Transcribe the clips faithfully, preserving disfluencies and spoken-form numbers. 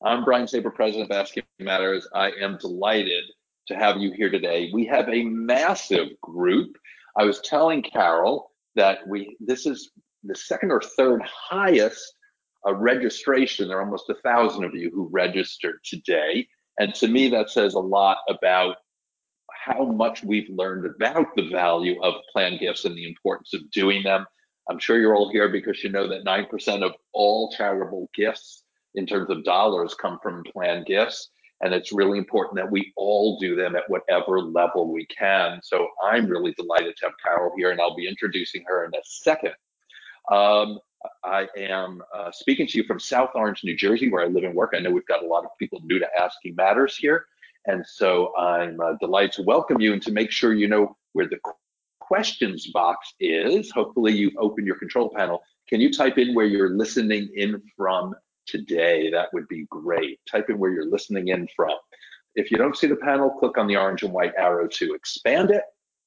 I'm Brian Saber, president of Asking Matters. I am delighted to have you here today. We have a massive group. I was telling Carol that we this is the second or third highest uh, registration. There are almost a thousand of you who registered today. And to me, that says a lot about how much we've learned about the value of planned gifts and the importance of doing them. I'm sure you're all here because you know that nine percent of all charitable gifts in terms of dollars come from planned gifts. And it's really important that we all do them at whatever level we can. So I'm really delighted to have Carol here, and I'll be introducing her in a second. Um, I am uh, speaking to you from South Orange, New Jersey, where I live and work. I know we've got a lot of people new to Asking Matters here. And so I'm uh, delighted to welcome you and to make sure you know where the questions box is. Hopefully you've opened your control panel. Can you type in where you're listening in from today? That would be great. Type in where you're listening in from. If you don't see the panel, click on the orange and white arrow to expand it.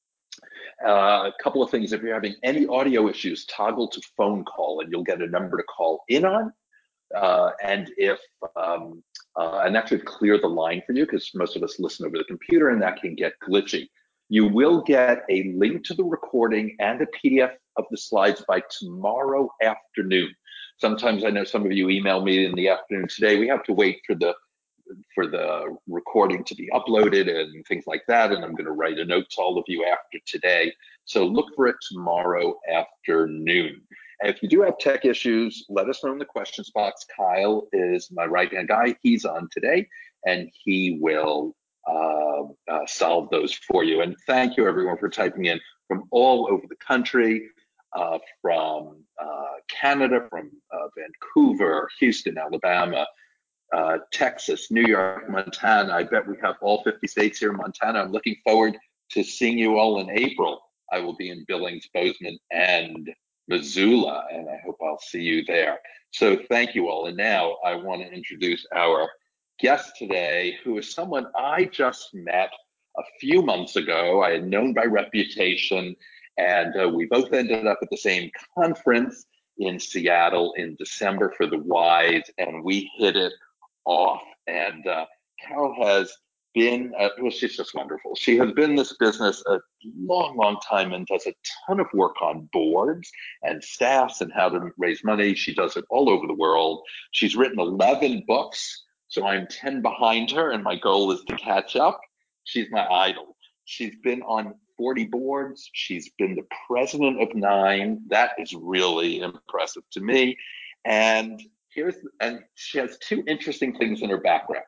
Uh, a couple of things, if you're having any audio issues, toggle to phone call and you'll get a number to call in on. Uh, and if um, uh, and that should clear the line for you because most of us listen over the computer and that can get glitchy. You will get a link to the recording and a P D F of the slides by tomorrow afternoon. Sometimes I know some of you email me in the afternoon today. We have to wait for the for the recording to be uploaded and things like that. And I'm going to write a note to all of you after today. So look for it tomorrow afternoon. And if you do have tech issues, let us know in the questions box. Kyle is my right-hand guy. He's on today, and he will uh, uh, solve those for you. And thank you, everyone, for typing in from all over the country, uh, from uh, Canada, from uh, Vancouver, Houston, Alabama, uh, Texas, New York, Montana. I bet we have all fifty states here in Montana. I'm looking forward to seeing you all in April. I will be in Billings, Bozeman, and Missoula, and I hope I'll see you there. So thank you all. And now I want to introduce our guest today, who is someone I just met a few months ago. I had known by reputation, and uh, we both ended up at the same conference in Seattle in December for the WISE, and we hit it off. And uh, Carol has been, uh, well, she's just wonderful. She has been in this business a long, long time and does a ton of work on boards and staffs and how to raise money. She does it all over the world. She's written eleven books, so I'm ten behind her, and my goal is to catch up. She's my idol. She's been on forty boards. She's been the president of nine. That is really impressive to me. And here's, and she has two interesting things in her background.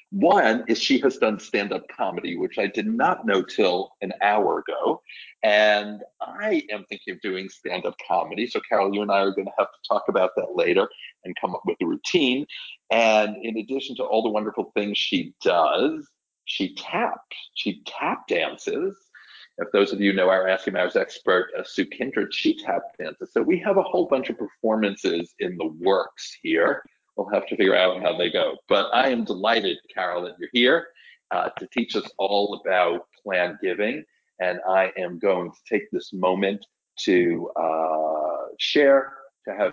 One is she has done stand-up comedy, which I did not know till an hour ago. And I am thinking of doing stand-up comedy. So Carol, you and I are going to have to talk about that later and come up with a routine. And in addition to all the wonderful things she does, she taps, she tap dances. If those of you know our Asking Matters expert, uh, Sue Kindred, she tap dances. So we have a whole bunch of performances in the works here. We'll have to figure out how they go. But I am delighted, Carol, that you're here uh, to teach us all about planned giving. And I am going to take this moment to uh, share, to have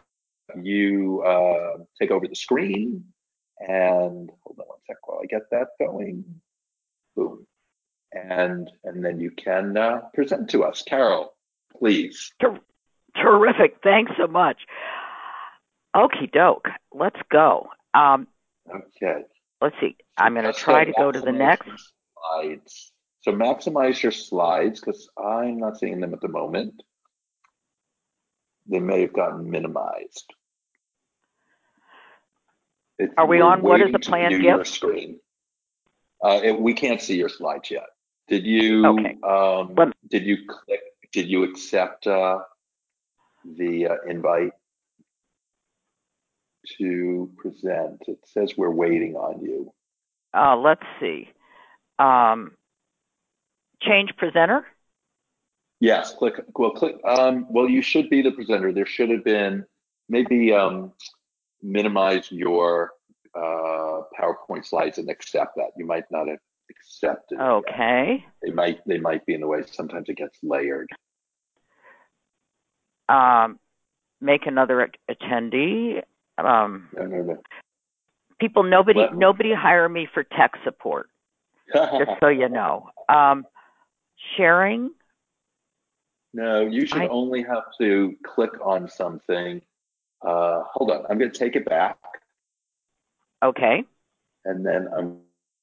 you uh, take over the screen. And hold on one sec while I get that going. Boom. And, and then you can uh, present to us. Carol, please. Ter- terrific. Thanks so much. Okie doke. Let's go. Um, okay. Let's see. I'm going to try to go to the next. Slides. So maximize your slides because I'm not seeing them at the moment. They may have gotten minimized. If Are we on what is the planned gift? Screen. Uh, it, we can't see your slides yet. Did you? Okay. Um, Let, did you click? Did you accept uh, the uh, invite to present? It says we're waiting on you. Uh, let's see. Um, change presenter? Yes, click, well, click, um, well, you should be the presenter. There should have been, maybe um, minimize your uh, PowerPoint slides and accept that. You might not have accepted it Okay. yet. They might, they might be in the way. Sometimes it gets layered. Um, make another attendee. Um, no, no, no. People, nobody, Let me, nobody hire me for tech support, just so you know. Um, sharing, no, you should I, only have to click on something. Uh, hold on, I'm going to take it back, okay. and then I'm.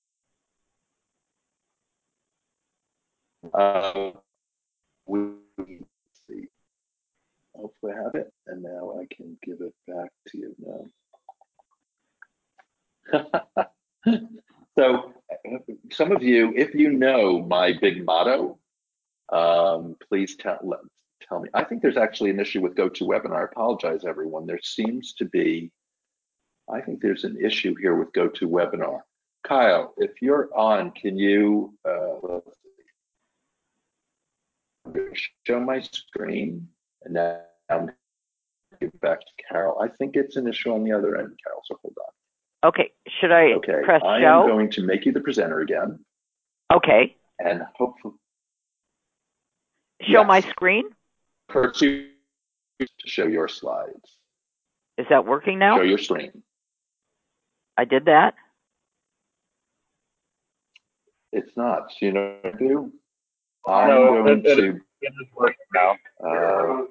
Uh, we see. Hopefully, I have it, and now I can give it back to you now. So, some of you, if you know my big motto, um, please tell let, tell me. I think there's actually an issue with GoToWebinar. I apologize, everyone. There seems to be. I think there's an issue here with GoToWebinar. Kyle, if you're on, can you uh, show my screen? And now I'm give back to Carol. I think it's an issue on the other end, Carol, so hold on. Okay. Should I Okay, press I am show? going to make you the presenter again. Okay. And hopefully, Show yes, my screen? pursue to show your slides. Is that working now? Show your screen. I did that. It's not. So you know what to do? I'm No, going it, it, to. it is working now. Uh,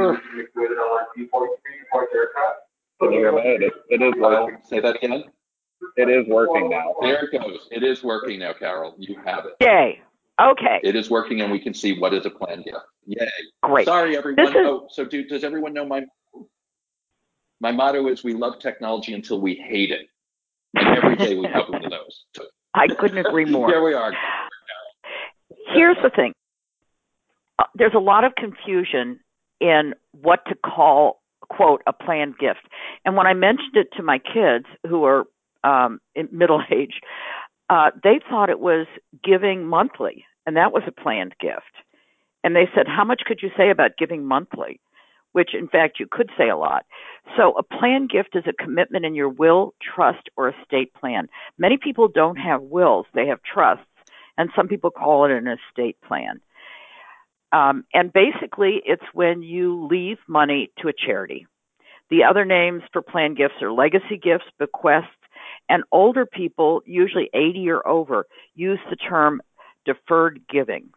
Can you hear me? It is, it is working. say that again. It is working now. There it goes. It is working now, Carol. You have it. Yay. Okay. It is working, and we can see what is a planned gift. Yay. Great. Sorry, everyone. This is, oh, so do, does everyone know my my motto is we love technology until we hate it. And every day we have one of those. I couldn't agree more. Here we are. Here's the thing. Uh, there's a lot of confusion in what to call, quote, a planned gift. And when I mentioned it to my kids who are um, in middle age, uh, they thought it was giving monthly, and that was a planned gift. And they said, how much could you say about giving monthly? Which, in fact, you could say a lot. So a planned gift is a commitment in your will, trust, or estate plan. Many people don't have wills. They have trusts, and some people call it an estate plan. Um, and basically, it's when you leave money to a charity. The other names for planned gifts are legacy gifts, bequests, and older people, usually eighty or over, use the term deferred giving.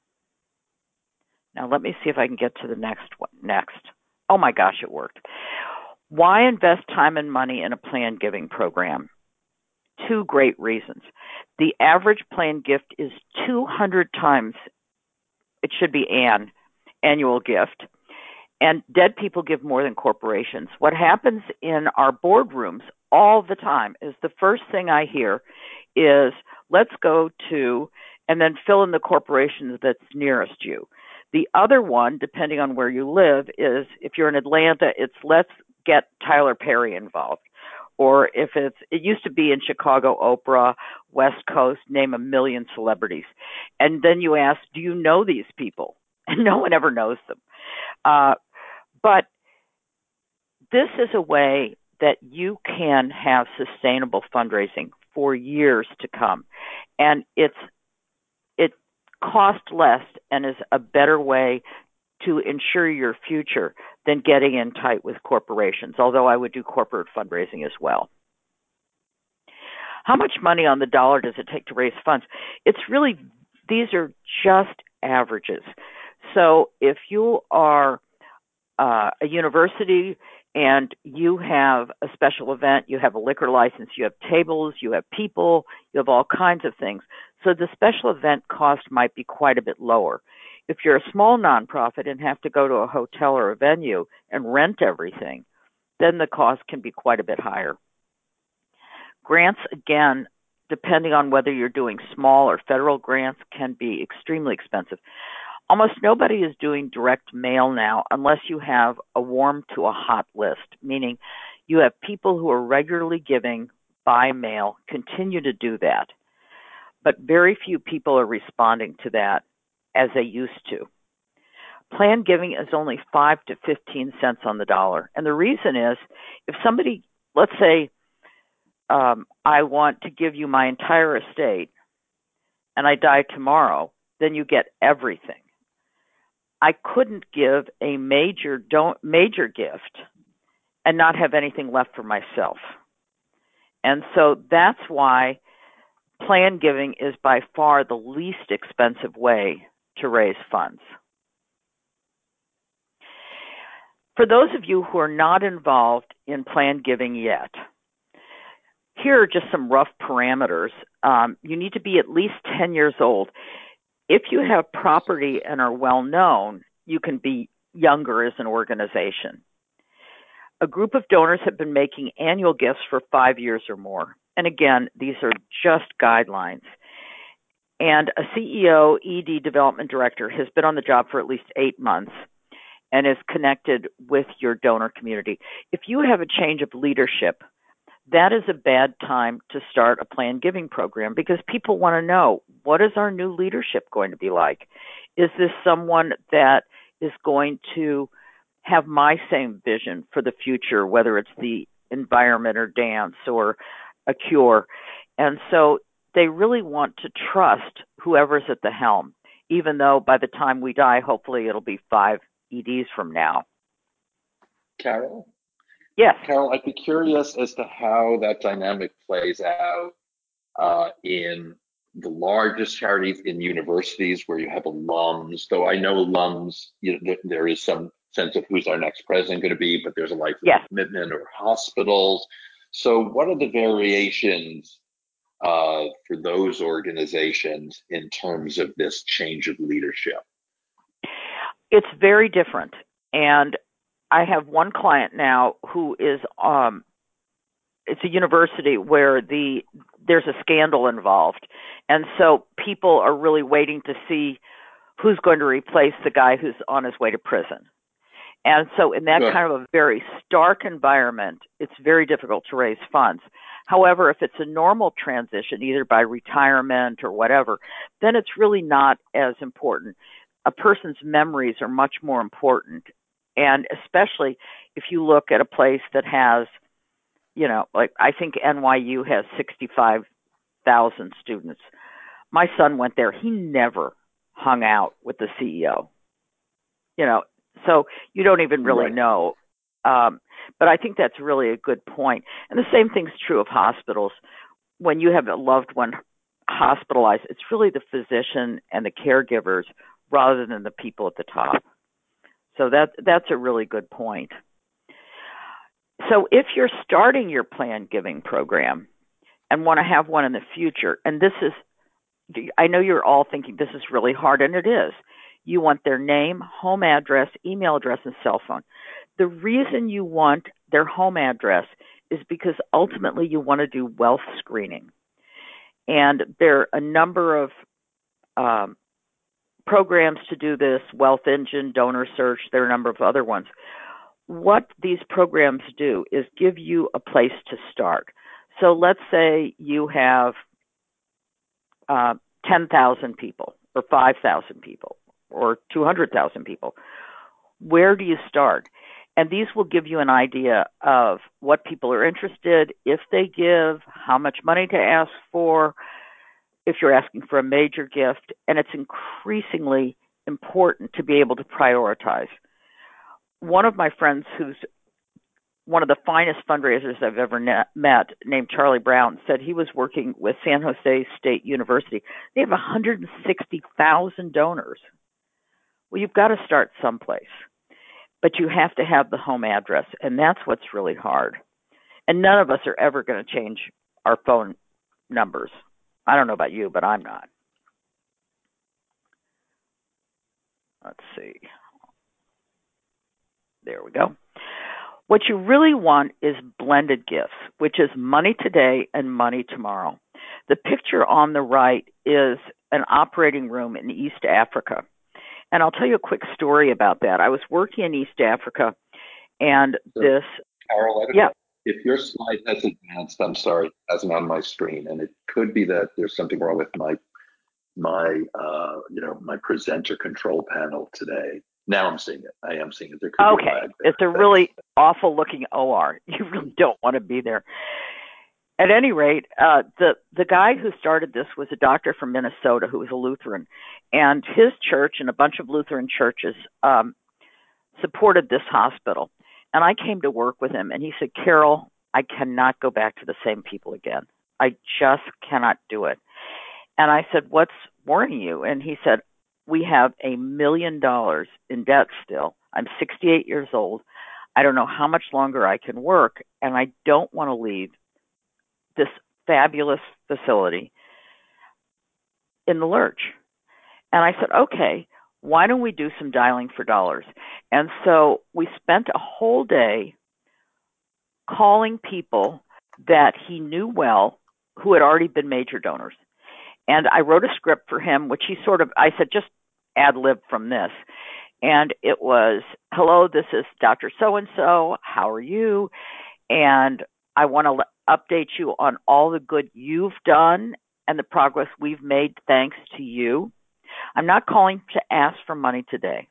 Now, let me see if I can get to the next one. Next. Oh, my gosh, it worked. Why invest time and money in a planned giving program? Two great reasons. The average planned gift is two hundred times, it should be an annual gift, and dead people give more than corporations. What happens in our boardrooms all the time is the first thing I hear is, let's go to, and then fill in the corporation that's nearest you. The other one, depending on where you live, is if you're in Atlanta, it's let's get Tyler Perry involved. Or if it's, it used to be in Chicago, Oprah, West Coast, name a million celebrities. And then you ask, do you know these people? And no one ever knows them. Uh, but this is a way that you can have sustainable fundraising for years to come. And it's it costs less and is a better way to ensure your future than getting in tight with corporations, although I would do corporate fundraising as well. How much money on the dollar does it take to raise funds? It's really, these are just averages. So if you are uh, a university and you have a special event, you have a liquor license, you have tables, you have people, you have all kinds of things. So the special event cost might be quite a bit lower. If you're a small nonprofit and have to go to a hotel or a venue and rent everything, then the cost can be quite a bit higher. Grants, again, depending on whether you're doing small or federal grants, can be extremely expensive. Almost nobody is doing direct mail now unless you have a warm to a hot list, meaning you have people who are regularly giving by mail, continue to do that. But very few people are responding to that as they used to. Planned giving is only five to fifteen cents on the dollar. And the reason is, if somebody, let's say, um, I want to give you my entire estate and I die tomorrow, then you get everything. I couldn't give a major don't major gift and not have anything left for myself. And so that's why plan giving is by far the least expensive way to raise funds. For those of you who are not involved in plan giving yet, here are just some rough parameters. Um, you need to be at least ten years old. If you have property and are well known, you can be younger as an organization. A group of donors have been making annual gifts for five years or more. And again, these are just guidelines. And a C E O, E D development director has been on the job for at least eight months and is connected with your donor community. If you have a change of leadership, that is a bad time to start a planned giving program because people want to know, what is our new leadership going to be like? Is this someone that is going to have my same vision for the future, whether it's the environment or dance or a cure? And so they really want to trust whoever's at the helm, even though by the time we die, hopefully it'll be five E Ds from now. Carol? Yes. Carol, I'd be curious as to how that dynamic plays out uh, in the largest charities in universities where you have alums, though I know alums, you know, there, there is some sense of who's our next president going to be, but there's a lifelong yes. commitment, or hospitals. So what are the variations uh, for those organizations in terms of this change of leadership? It's very different. And I have one client now who is, um, it's a university where the there's a scandal involved. And so people are really waiting to see who's going to replace the guy who's on his way to prison. And so in that Good. kind of a very stark environment, it's very difficult to raise funds. However, if it's a normal transition, either by retirement or whatever, then it's really not as important. A person's memories are much more important. And especially if you look at a place that has, you know, like I think N Y U has sixty-five thousand students. My son went there. He never hung out with the C E O. You know, so you don't even really Right. know. Um, but I think that's really a good point. And the same thing's true of hospitals. When you have a loved one hospitalized, it's really the physician and the caregivers rather than the people at the top. So that that's a really good point. So if you're starting your planned giving program and want to have one in the future, and this is, I know you're all thinking this is really hard, and it is. You want their name, home address, email address, and cell phone. The reason you want their home address is because ultimately you want to do wealth screening. And there are a number of um, programs to do this, Wealth Engine, Donor Search, there are a number of other ones. What these programs do is give you a place to start. So let's say you have uh, ten thousand people or five thousand people or two hundred thousand people. Where do you start? And these will give you an idea of what people are interested, if they give, how much money to ask for, if you're asking for a major gift, and it's increasingly important to be able to prioritize. One of my friends who's one of the finest fundraisers I've ever met, named Charlie Brown, said he was working with San Jose State University. They have one hundred sixty thousand donors. Well, you've got to start someplace, but you have to have the home address, and that's what's really hard. And none of us are ever going to change our phone numbers. I don't know about you, but I'm not. Let's see. There we go. What you really want is blended gifts, which is money today and money tomorrow. The picture on the right is an operating room in East Africa. And I'll tell you a quick story about that. I was working in East Africa, and So, this... Carol, I don't yeah. know if your slide has advanced, I'm sorry, hasn't on my screen, and it could be that there's something wrong with my my uh, you know my presenter control panel today. Now I'm seeing it. I am seeing it. There could okay. be a lag there. It's a really awful looking O R. You really don't want to be there. At any rate, uh, the the guy who started this was a doctor from Minnesota who was a Lutheran, and his church and a bunch of Lutheran churches um, supported this hospital. And I came to work with him, and he said, Carol, I cannot go back to the same people again. I just cannot do it. And I said, what's worrying you? And he said, we have a million dollars in debt still. I'm sixty-eight years old. I don't know how much longer I can work, and I don't want to leave this fabulous facility in the lurch. And I said, okay, why don't we do some dialing for dollars? And so we spent a whole day calling people that he knew well who had already been major donors. And I wrote a script for him, which he sort of, I said, just ad lib from this. And it was, hello, this is Doctor So-and-so. How are you? And I want to update you on all the good you've done and the progress we've made thanks to you. I'm not calling to ask for money today.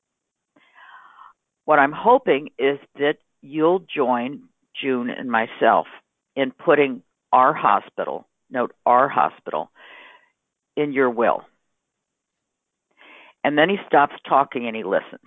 What I'm hoping is that you'll join June and myself in putting our hospital, note our hospital, in your will. And then he stops talking and he listens.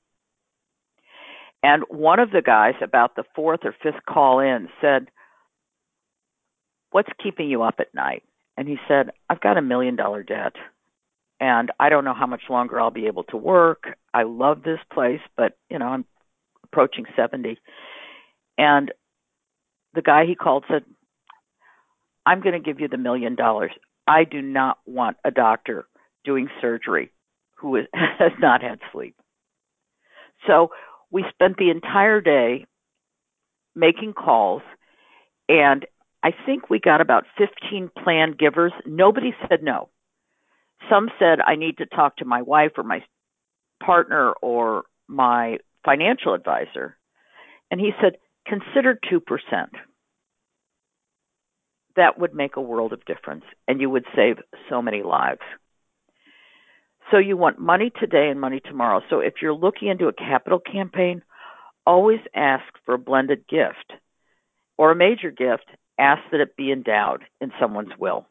And one of the guys, about the fourth or fifth call in, said, what's keeping you up at night? And he said, I've got a million dollar debt. And I don't know how much longer I'll be able to work. I love this place, but, you know, I'm approaching seventy. And the guy he called said, I'm going to give you the million dollars. I do not want a doctor doing surgery who is, has not had sleep. So we spent the entire day making calls, and I think we got about fifteen plan givers. Nobody said no. Some said, I need to talk to my wife or my partner or my financial advisor. And he said, consider two percent. That would make a world of difference, and you would save so many lives. So you want money today and money tomorrow. So if you're looking into a capital campaign, always ask for a blended gift or a major gift. Ask that it be endowed in someone's will.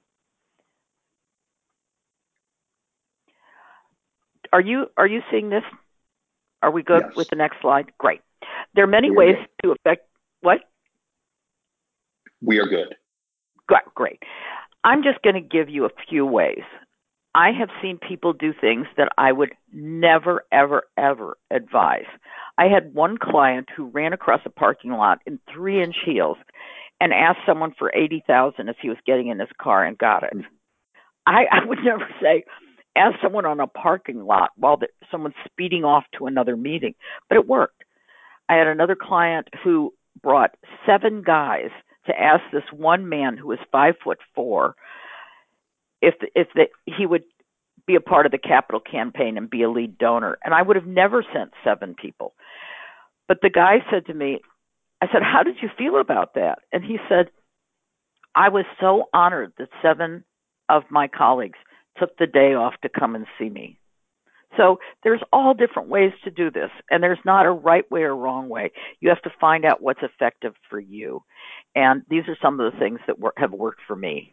Are you are you seeing this? Are we good Yes. with the next slide? Great. There are many We're ways good. to affect what? We are good. Great. I'm just going to give you a few ways. I have seen people do things that I would never, ever, ever advise. I had one client who ran across a parking lot in three-inch heels and asked someone for eighty thousand dollars as he was getting in his car and got it. I, I would never say, ask someone on a parking lot while the, someone's speeding off to another meeting, but it worked. I had another client who brought seven guys to ask this one man who was five foot four if if the, he would be a part of the capital campaign and be a lead donor. And I would have never sent seven people. But the guy said to me, I said, how did you feel about that? And he said, I was so honored that seven of my colleagues took the day off to come and see me. So there's all different ways to do this, and there's not a right way or wrong way. You have to find out what's effective for you. And these are some of the things that work, have worked for me.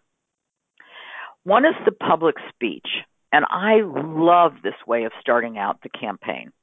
One is the public speech, and I love this way of starting out the campaign.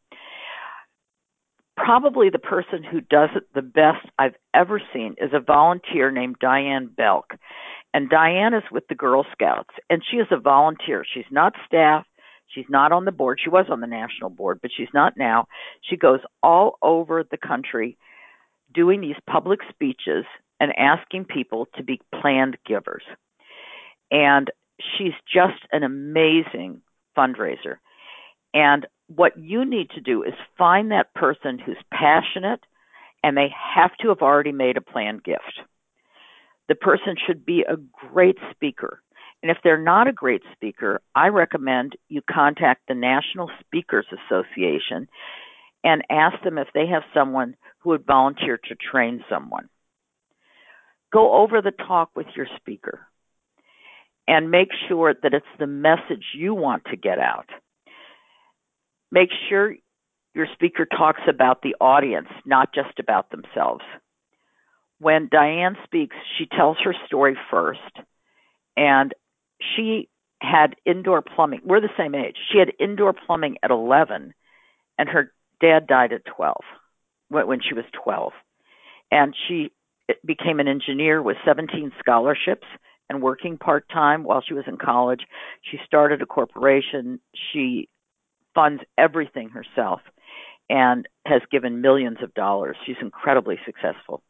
Probably the person who does it the best I've ever seen is a volunteer named Diane Belk. And Diane is with the Girl Scouts, and she is a volunteer. She's not staff. She's not on the board. She was on the national board, but she's not now. She goes all over the country doing these public speeches and asking people to be planned givers. And she's just an amazing fundraiser. And what you need to do is find that person who's passionate, and they have to have already made a planned gift. The person should be a great speaker. And if they're not a great speaker, I recommend you contact the National Speakers Association and ask them if they have someone who would volunteer to train someone. Go over the talk with your speaker and make sure that it's the message you want to get out. Make sure your speaker talks about the audience, not just about themselves. When Diane speaks, she tells her story first, and she had indoor plumbing. We're the same age. She had indoor plumbing at eleven, and her dad died at twelve, when she was twelve. And she became an engineer with seventeen scholarships and working part-time while she was in college. She started a corporation. She funds everything herself and has given millions of dollars. She's incredibly successful.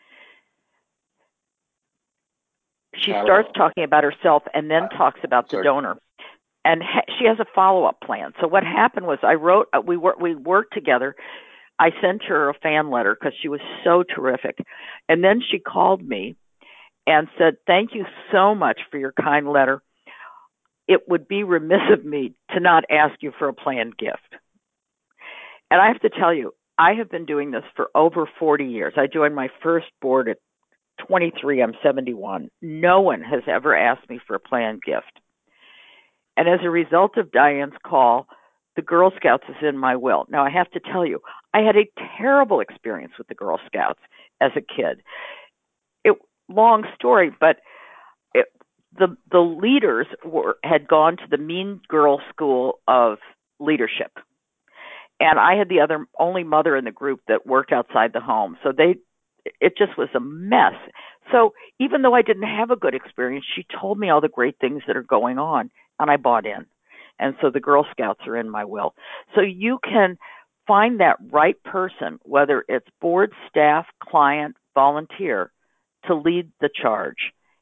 She Carol. starts talking about herself and then talks about the Sorry. donor. And ha- she has a follow-up plan. So what happened was I wrote, uh, we, wor- we worked together. I sent her a fan letter because she was so terrific. And then she called me and said, thank you so much for your kind letter. It would be remiss of me to not ask you for a planned gift. And I have to tell you, I have been doing this for over forty years. I joined my first board at twenty-three. I'm seventy-one. No one has ever asked me for a planned gift. And as a result of Diane's call, the Girl Scouts is in my will. Now, I have to tell you, I had a terrible experience with the Girl Scouts as a kid. It long story, but it, the the leaders were had gone to the Mean Girl School of Leadership, and I had the other only mother in the group that worked outside the home. So they, it just was a mess. So even though I didn't have a good experience, she told me all the great things that are going on, and I bought in. And so the Girl Scouts are in my will. So you can find that right person, whether it's board, staff, client, volunteer, to lead the charge.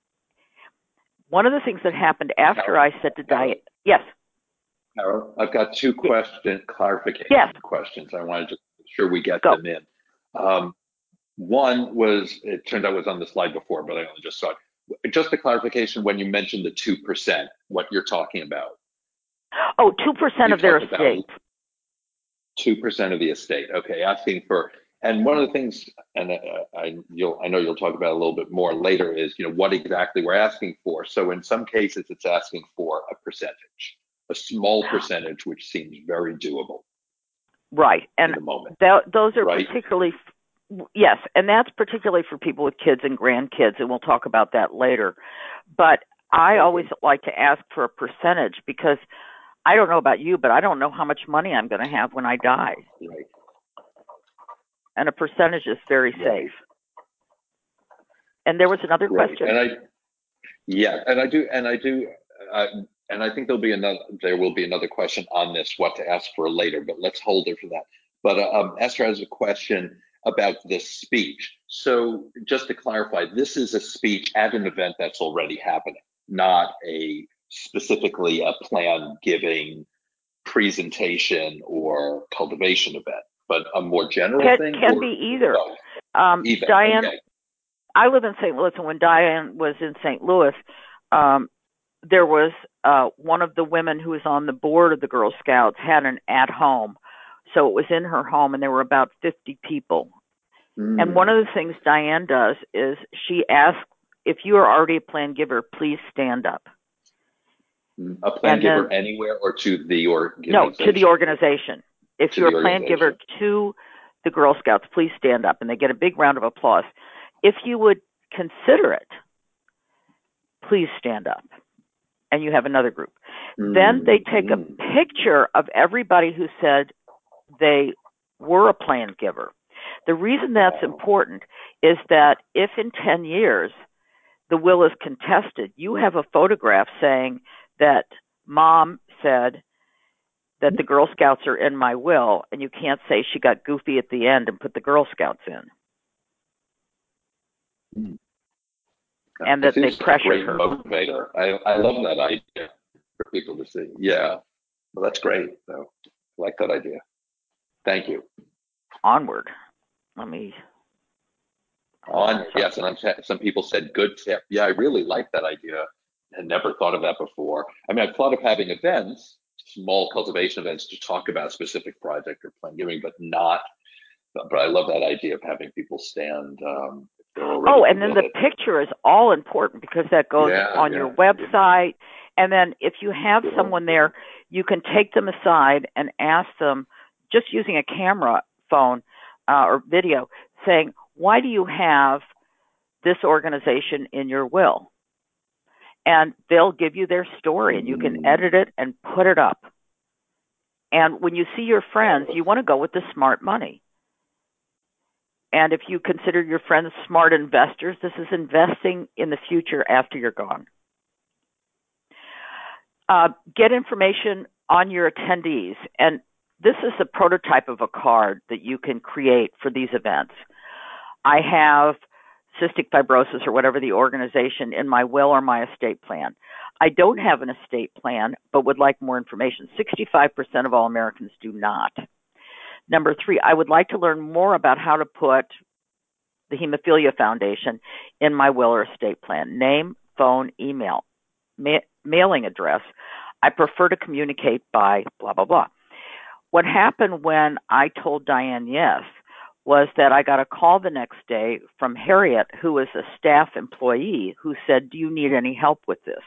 One of the things that happened after Carol, I said to Diane, yes. Carol, I've got two question clarification yes. questions. I want to just make sure we get Go. them in. Um, one was, it turned out it was on the slide before, but I only just saw it. Just a clarification when you mentioned the two percent, what you're talking about. Oh, two percent of their estate. two percent of the estate. Okay, asking for, and one of the things, and uh, I, you'll, I know you'll talk about it a little bit more later, is, you know, what exactly we're asking for. So in some cases, it's asking for a percentage, a small percentage, which seems very doable. Right, and the moment. That, those are right? particularly, yes, and that's particularly for people with kids and grandkids, and we'll talk about that later. But I okay. always like to ask for a percentage because I don't know about you, but I don't know how much money I'm going to have when I die. Right. And a percentage is very right. safe. And there was another right. question. And I, yeah, and I do, and I do, uh, and I think there'll be another, there will be another question on this, what to ask for later, but let's hold it for that. But uh, um, Esther has a question about this speech. So just to clarify, this is a speech at an event that's already happening, not a specifically a plan giving presentation or cultivation event, but a more general can, thing? Can or, be either. Oh, um, either. Diane, okay. I live in Saint Louis, and when Diane was in Saint Louis, um, there was uh, one of the women who was on the board of the Girl Scouts had an at-home. So it was in her home, and there were about fifty people. Mm. And one of the things Diane does is she asks, if you are already a plan giver, please stand up. A plan and giver then, anywhere or to the organization? No, to the organization. If to you're a plan giver to the Girl Scouts, please stand up. And they get a big round of applause. If you would consider it, please stand up. And you have another group. Mm. Then they take a picture of everybody who said they were a plan giver. The reason that's important is that if in ten years the will is contested, you have a photograph saying that mom said that the Girl Scouts are in my will, and you can't say she got goofy at the end and put the Girl Scouts in. Mm. And that they pressured her. Motivator. I, I love that idea for people to see. Yeah, well, that's great. So, I like that idea. Thank you. Onward. Let me. On yes, and I'm, some people said good tip. Yeah, I really like that idea. I had never thought of that before. I mean, I've thought of having events, small cultivation events, to talk about a specific project or plan giving, but not. But I love that idea of having people stand. Um, oh, and then the picture is all important because that goes yeah, on yeah, your website. Yeah. And then if you have yeah. someone there, you can take them aside and ask them, just using a camera phone uh, or video, saying, why do you have this organization in your will? And they'll give you their story, and you can edit it and put it up. And when you see your friends, you want to go with the smart money. And if you consider your friends smart investors, this is investing in the future after you're gone. Uh, get information on your attendees. And this is a prototype of a card that you can create for these events. I have cystic fibrosis or whatever the organization in my will or my estate plan. I don't have an estate plan, but would like more information. sixty-five percent of all Americans do not. Number three, I would like to learn more about how to put the Hemophilia Foundation in my will or estate plan. Name, phone, email, ma- mailing address. I prefer to communicate by blah, blah, blah. What happened when I told Diane yes was that I got a call the next day from Harriet, who was a staff employee, who said, do you need any help with this?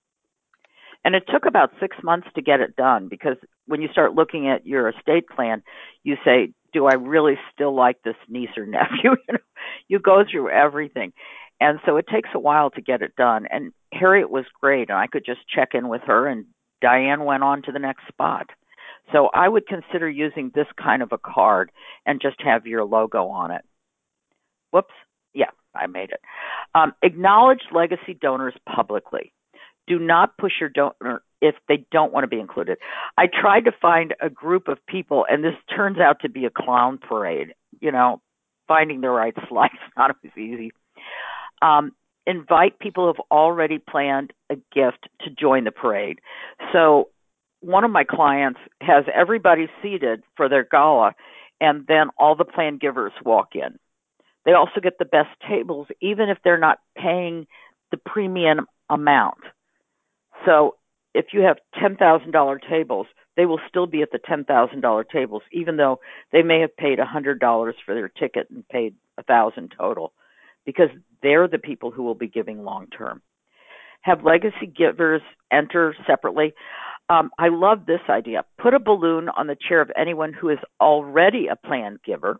And it took about six months to get it done, because when you start looking at your estate plan, you say, do I really still like this niece or nephew? you know, you go through everything. And so it takes a while to get it done. And Harriet was great, and I could just check in with her, and Diane went on to the next spot. So I would consider using this kind of a card and just have your logo on it. Whoops. Yeah, I made it. Um, acknowledge legacy donors publicly. Do not push your donor if they don't want to be included. I tried to find a group of people, and this turns out to be a clown parade. You know, finding the right slide is not always easy. Um, invite people who have already planned a gift to join the parade. So one of my clients has everybody seated for their gala, and then all the planned givers walk in. They also get the best tables, even if they're not paying the premium amount. So if you have ten thousand dollars tables, they will still be at the ten thousand dollars tables, even though they may have paid one hundred dollars for their ticket and paid one thousand dollars total, because they're the people who will be giving long term. Have legacy givers enter separately. Um, I love this idea. Put a balloon on the chair of anyone who is already a planned giver,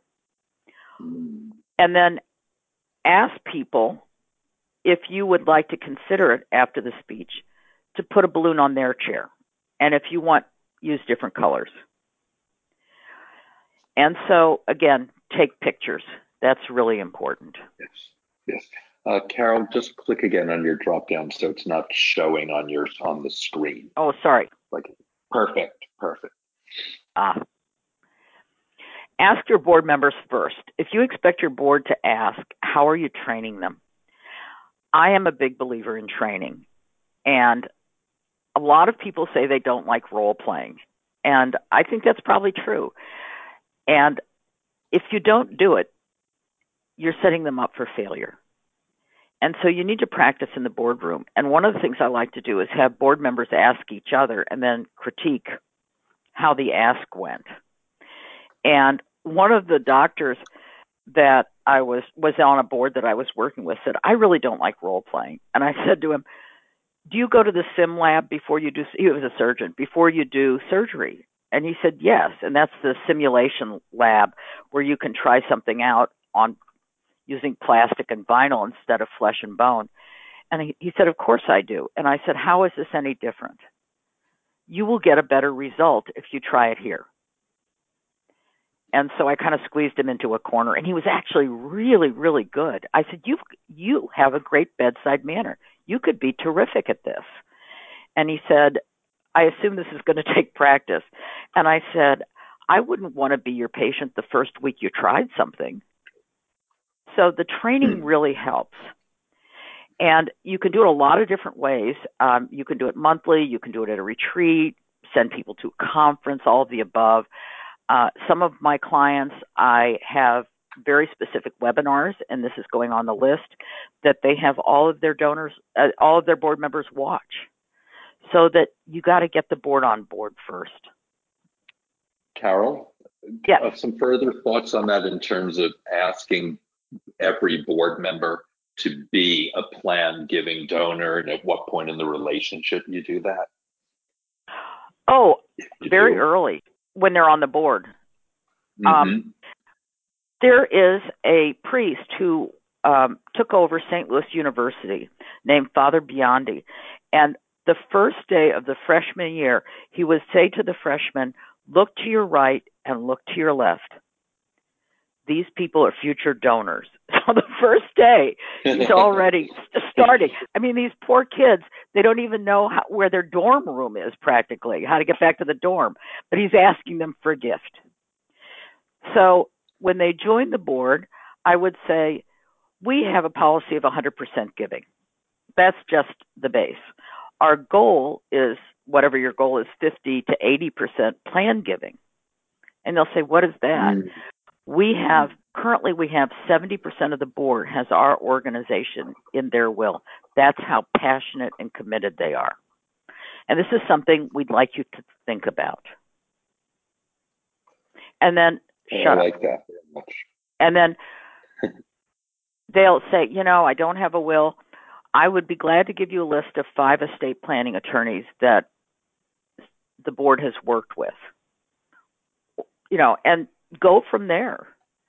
and then ask people if you would like to consider it after the speech to put a balloon on their chair. And if you want, use different colors. And so, again, take pictures. That's really important. Yes, yes. Uh, Carol, just click again on your drop down so it's not showing on your on the screen. Oh, sorry. Like, perfect, perfect. Ah. Ask your board members first. If you expect your board to ask, how are you training them? I am a big believer in training. And a lot of people say they don't like role playing. And I think that's probably true. And if you don't do it, you're setting them up for failure. And so you need to practice in the boardroom. And one of the things I like to do is have board members ask each other and then critique how the ask went. And one of the doctors that I was, was on a board that I was working with said, I really don't like role playing. And I said to him, do you go to the sim lab before you do, he was a surgeon, before you do surgery? And he said, yes. And that's the simulation lab where you can try something out on using plastic and vinyl instead of flesh and bone. And he, he said, of course I do. And I said, how is this any different? You will get a better result if you try it here. And so I kind of squeezed him into a corner, and he was actually really, really good. I said, you you have a great bedside manner. You could be terrific at this. And he said, I assume this is going to take practice. And I said, I wouldn't want to be your patient the first week you tried something. So the training really helps. And you can do it a lot of different ways. Um, you can do it monthly. You can do it at a retreat, send people to a conference, all of the above. Uh, some of my clients, I have very specific webinars, and this is going on the list, that they have all of their donors, uh, all of their board members watch, so that you got to get the board on board first. Carol, yes. uh, some further thoughts on that in terms of asking every board member to be a planned giving donor, and at what point in the relationship you do that? Oh, very do. early, when they're on the board. Mm-hmm. Um, there is a priest who um, took over Saint Louis University named Father Biondi. And the first day of the freshman year, he would say to the freshmen, look to your right and look to your left. these people are future donors. So the first day, he's already starting. I mean, these poor kids, they don't even know how, where their dorm room is practically, how to get back to the dorm. But he's asking them for a gift. So when they join the board, I would say, we have a policy of one hundred percent giving. That's just the base. Our goal is, whatever your goal is, fifty to eighty percent plan giving. And they'll say, what is that? Mm. We have, currently we have seventy percent of the board has our organization in their will. That's how passionate and committed they are. And this is something we'd like you to think about. And then, I shut like up. that very much. And then they'll say, you know, I don't have a will. I would be glad to give you a list of five estate planning attorneys that the board has worked with. You know, and go from there.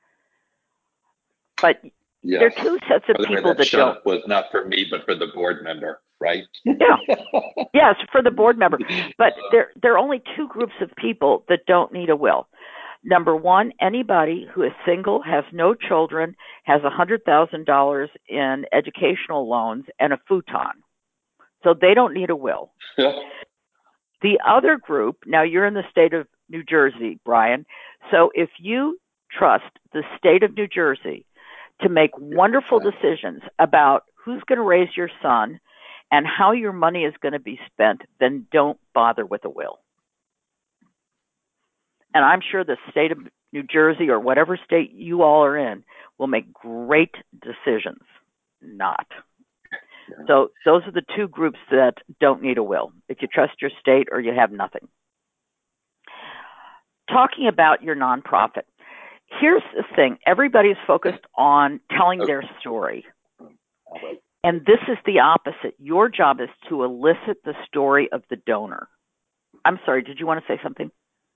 But yes. There are two sets of people that, that shut don't. Up was not for me, but for the board member, right? Yeah. Yes, for the board member. But there, there are only two groups of people that don't need a will. Number one, anybody who is single, has no children, has one hundred thousand dollars in educational loans, and a futon. So they don't need a will. The other group, now you're in the state of New Jersey, Brian. So if you trust the state of New Jersey to make wonderful decisions about who's going to raise your son and how your money is going to be spent, then don't bother with a will. And I'm sure the state of New Jersey or whatever state you all are in will make great decisions. Not. Yeah. So those are the two groups that don't need a will. If you trust your state or you have nothing. Talking about your nonprofit, here's the thing. Everybody's focused on telling okay. their story. Okay. And this is the opposite. Your job is to elicit the story of the donor. I'm sorry, did you want to say something?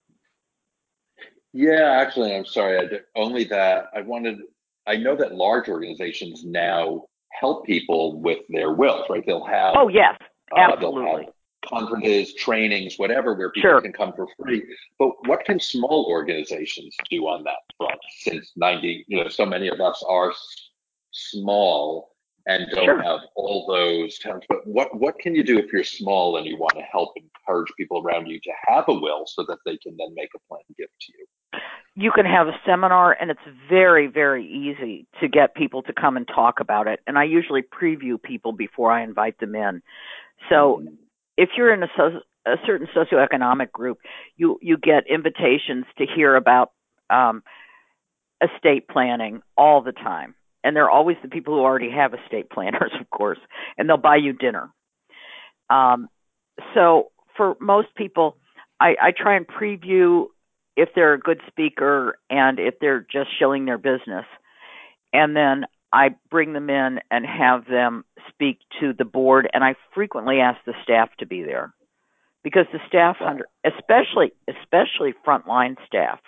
Yeah, actually, I'm sorry. I did, only that I wanted, I know that large organizations now help people with their wills, right? They'll have, oh, yes, absolutely. Uh, they'll have conferences, trainings, whatever, where people sure. can come for free. But what can small organizations do on that front? Since ninety, you know, so many of us are s- small and don't sure. have all those terms. But what, what can you do if you're small and you want to help encourage people around you to have a will so that they can then make a plan gift to you? You can have a seminar, and it's very, very easy to get people to come and talk about it. And I usually preview people before I invite them in. So mm-hmm. if you're in a, so, a certain socioeconomic group, you, you get invitations to hear about um, estate planning all the time. And they're always the people who already have estate planners, of course, and they'll buy you dinner. Um, so for most people, I, I try and preview if they're a good speaker and if they're just shilling their business. And then I bring them in and have them speak to the board. And I frequently ask the staff to be there because the staff, under, especially, especially frontline staff.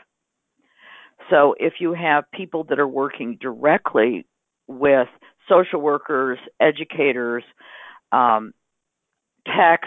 So if you have people that are working directly with social workers, educators, um, tax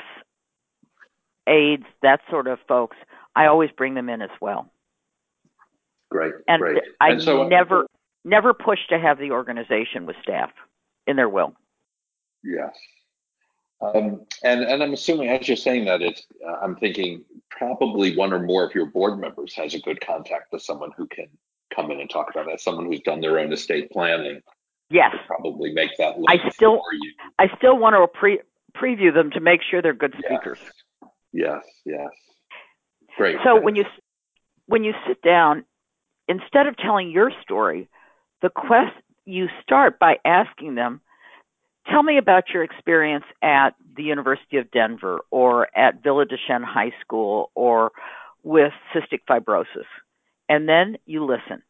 aides, that sort of folks, I always bring them in as well. Great, and great. I and so, never, never push to have the organization with staff in their will. Yes. Um, and, and I'm assuming as you're saying that, it's, uh, I'm thinking probably one or more of your board members has a good contact with someone who can come in and talk about that, someone who's done their own estate planning. Yes. Probably make that link I still, for you. I still want to pre- preview them to make sure they're good speakers. Yes, yes. yes. Great. So when you when you sit down, instead of telling your story, the quest you start by asking them, tell me about your experience at the University of Denver or at Villa Deschênes High School or with cystic fibrosis. And then you listen.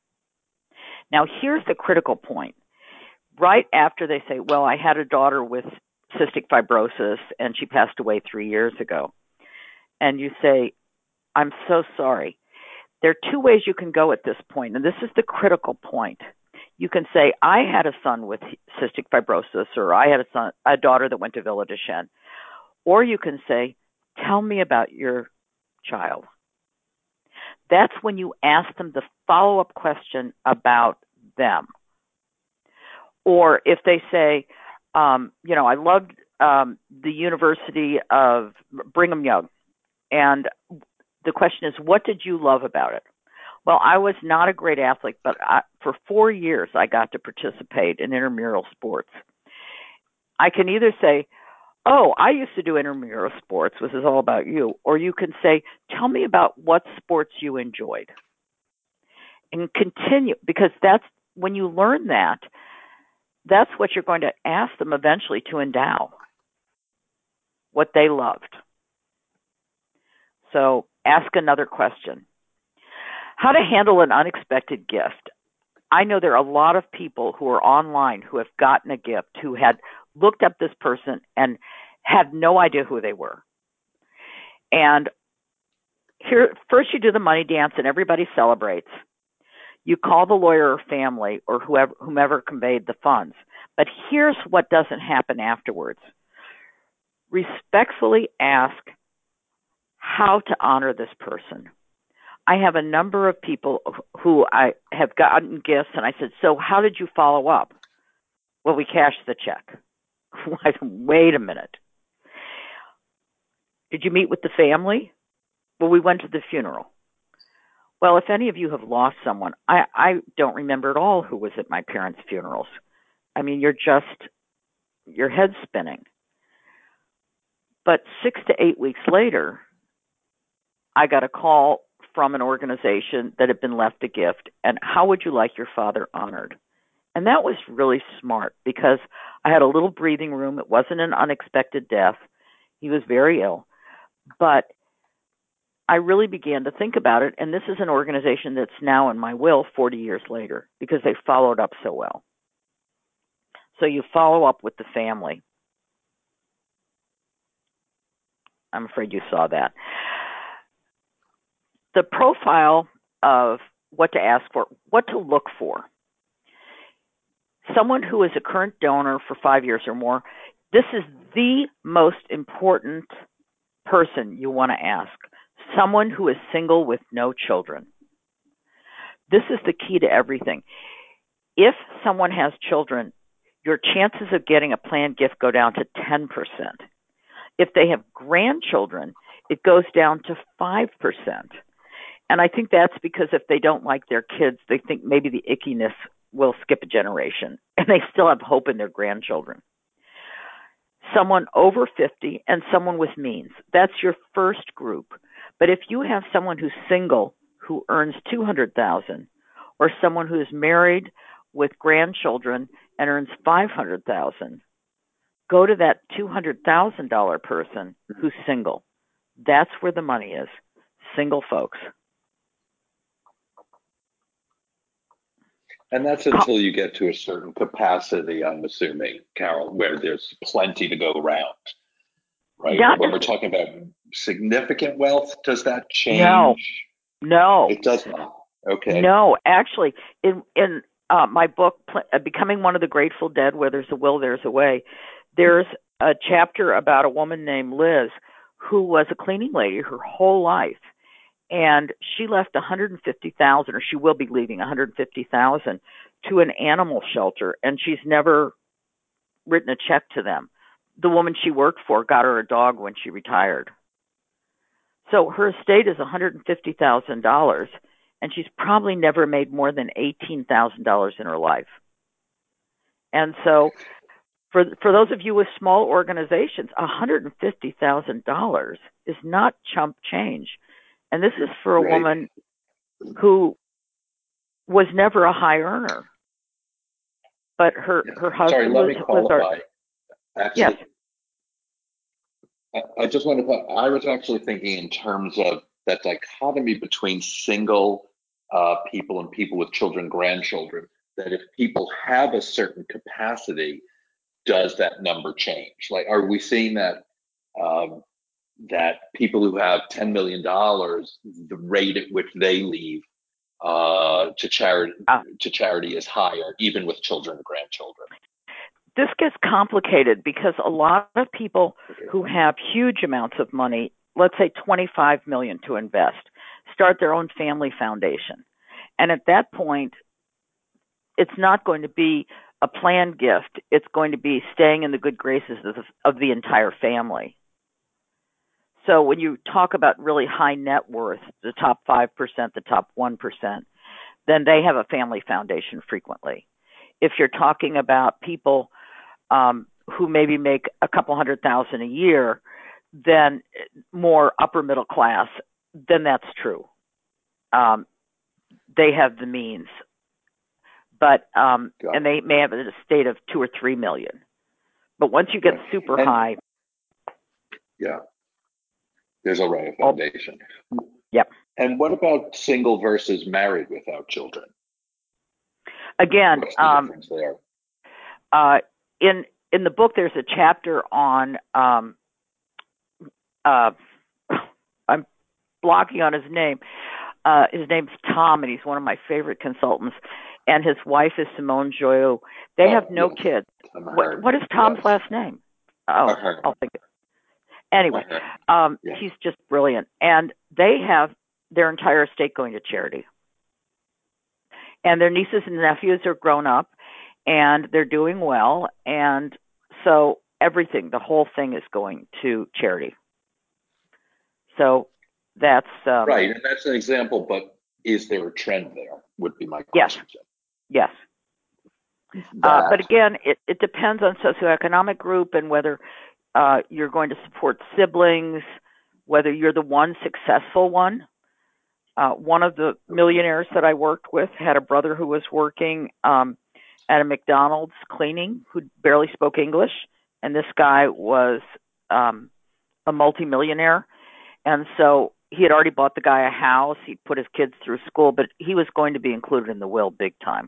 Now, here's the critical point. Right after they say, well, I had a daughter with cystic fibrosis and she passed away three years ago. And you say, I'm so sorry. There are two ways you can go at this point, and this is the critical point. You can say, I had a son with cystic fibrosis, or I had a son, a daughter that went to Villa Deschênes. Or you can say, tell me about your child. That's when you ask them the follow-up question about them. Or if they say, um, you know, I loved um, the University of Brigham Young, and the question is, what did you love about it? Well, I was not a great athlete, but I, for four years I got to participate in intramural sports. I can either say, oh, I used to do intramural sports, which is all about you, or you can say, tell me about what sports you enjoyed. And continue, because that's when you learn that, that's what you're going to ask them eventually to endow, what they loved. So ask another question. How to handle an unexpected gift. I know there are a lot of people who are online who have gotten a gift, who had looked up this person and had no idea who they were. And here, first you do the money dance and everybody celebrates. You call the lawyer or family or whoever, whomever conveyed the funds. But here's what doesn't happen afterwards. Respectfully ask how to honor this person. I have a number of people who I have gotten gifts, and I said, so how did you follow up? Well, we cashed the check. Wait a minute. Did you meet with the family? Well, we went to the funeral. Well, if any of you have lost someone, I, I don't remember at all who was at my parents' funerals. I mean, you're just, your head's spinning. But six to eight weeks later, I got a call from an organization that had been left a gift, and how would you like your father honored? And that was really smart because I had a little breathing room. It wasn't an unexpected death. He was very ill. But I really began to think about it, and this is an organization that's now in my will forty years later because they followed up so well. So you follow up with the family. I'm afraid you saw that. The profile of what to ask for, what to look for. Someone who is a current donor for five years or more, this is the most important person you want to ask. Someone who is single with no children. This is the key to everything. If someone has children, your chances of getting a planned gift go down to ten percent. If they have grandchildren, it goes down to five percent. And I think that's because if they don't like their kids, they think maybe the ickiness will skip a generation, and they still have hope in their grandchildren. Someone over fifty and someone with means. That's your first group. But if you have someone who's single who earns two hundred thousand dollars or someone who is married with grandchildren and earns five hundred thousand dollars, go to that two hundred thousand dollars person who's single. That's where the money is. Single folks. And that's until you get to a certain capacity, I'm assuming, Carol, where there's plenty to go around, right? Not when we're talking about significant wealth, does that change? No, no. It does not. Okay. No, actually, in in uh, my book, Becoming One of the Grateful Dead, where there's a will, there's a way, there's a chapter about a woman named Liz who was a cleaning lady her whole life. And she left one hundred fifty thousand dollars, or she will be leaving one hundred fifty thousand dollars to an animal shelter, and she's never written a check to them. The woman she worked for got her a dog when she retired. So her estate is one hundred fifty thousand dollars, and she's probably never made more than eighteen thousand dollars in her life. And so for for those of you with small organizations, one hundred fifty thousand dollars is not chump change. And this is for a Right. woman who was never a high earner, but her, her husband Sorry, let was, me was qualify. our, Actually, yes. I, I just want to, I was actually thinking in terms of that dichotomy between single uh, people and people with children, grandchildren, that if people have a certain capacity, does that number change? Like, are we seeing that um, that people who have ten million dollars, the rate at which they leave uh, to charity Uh, to charity is higher, even with children and grandchildren? this gets complicated because a lot of people Okay. who have huge amounts of money, let's say twenty-five million dollars to invest, start their own family foundation. And at that point, it's not going to be a planned gift. It's going to be staying in the good graces of the, of the entire family. So when you talk about really high net worth, the top five percent, the top one percent, then they have a family foundation frequently. If you're talking about people um, who maybe make a couple hundred thousand a year, then more upper middle class, then that's true. Um, they have the means, but um, and they may have an estate of two or three million. But once you get right. super and, high, yeah, there's already a foundation. Oh, yep. And what about single versus married without children? Again, What's the um, difference there? Uh, in in the book, there's a chapter on. Um, uh, I'm blocking on his name. Uh, his name's Tom, and he's one of my favorite consultants. And his wife is Simone Joyeux. They oh, have no yes. kids. What, what is Tom's yes. last name? Oh, Uh-huh. I'll think. Of it. Anyway, uh-huh. um, yes. he's just brilliant, and they have their entire estate going to charity. And their nieces and nephews are grown up, and they're doing well. And so everything, the whole thing is going to charity. So that's... Um, right, and that's an example, but is there a trend there, would be my yes, question. yes. Uh, but again, it, it depends on socioeconomic group and whether uh, you're going to support siblings, whether you're the one successful one. Uh, one of the millionaires that I worked with had a brother who was working um, at a McDonald's cleaning who barely spoke English. And this guy was um, a multimillionaire. And so he had already bought the guy a house. He'd put his kids through school, but he was going to be included in the will big time.